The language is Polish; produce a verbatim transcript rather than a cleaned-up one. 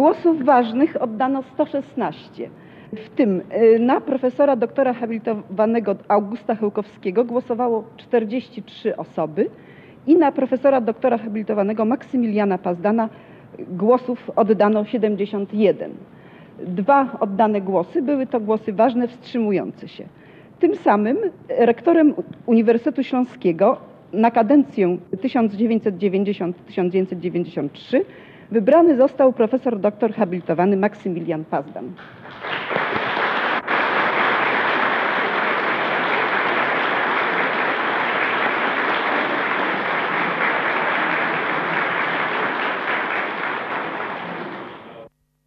Głosów ważnych oddano sto szesnaście. W tym na profesora doktora habilitowanego Augusta Chełkowskiego głosowało czterdzieści trzy osoby i na profesora doktora habilitowanego Maksymiliana Pazdana głosów oddano siedemdziesiąt jeden. Dwa oddane głosy były to głosy ważne wstrzymujące się. Tym samym rektorem Uniwersytetu Śląskiego na kadencję tysiąc dziewięćset dziewięćdziesiąt do tysiąc dziewięćset dziewięćdziesiąt trzeciego wybrany został profesor doktor habilitowany Maksymilian Pazdan.